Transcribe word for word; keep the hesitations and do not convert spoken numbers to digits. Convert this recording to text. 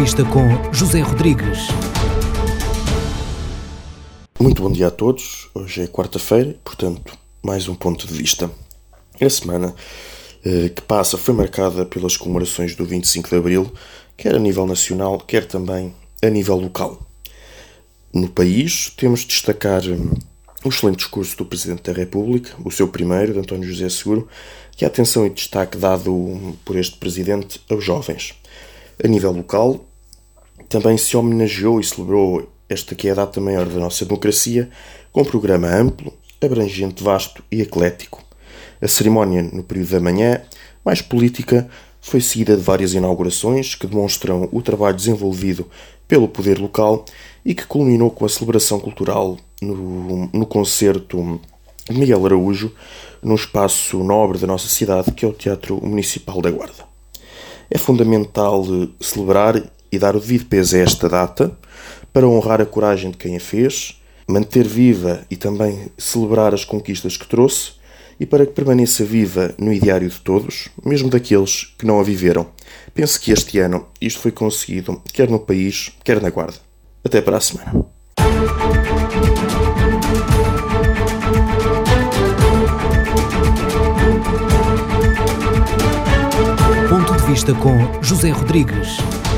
vista com José Rodrigues. Muito bom dia a todos. Hoje é quarta-feira, portanto, mais um ponto de vista. A semana eh, que passa foi marcada pelas comemorações do vinte e cinco de Abril, quer a nível nacional, quer também a nível local. No país, temos de destacar o excelente discurso do Presidente da República, o seu primeiro, de António José Seguro, e a atenção e destaque dado por este Presidente aos jovens. A nível local, também se homenageou e celebrou esta que é a data maior da nossa democracia, com um programa amplo, abrangente, vasto e eclético. A cerimónia, no período da manhã, mais política, foi seguida de várias inaugurações que demonstram o trabalho desenvolvido pelo poder local e que culminou com a celebração cultural no, no concerto de Miguel Araújo, num espaço nobre da nossa cidade, que é o Teatro Municipal da Guarda. É fundamental celebrar e dar o devido peso a esta data para honrar a coragem de quem a fez, manter viva e também celebrar as conquistas que trouxe e para que permaneça viva no ideário de todos, mesmo daqueles que não a viveram. Penso que este ano isto foi conseguido, quer no país, quer na Guarda. Até para a semana. Ponto de vista com José Rodrigues.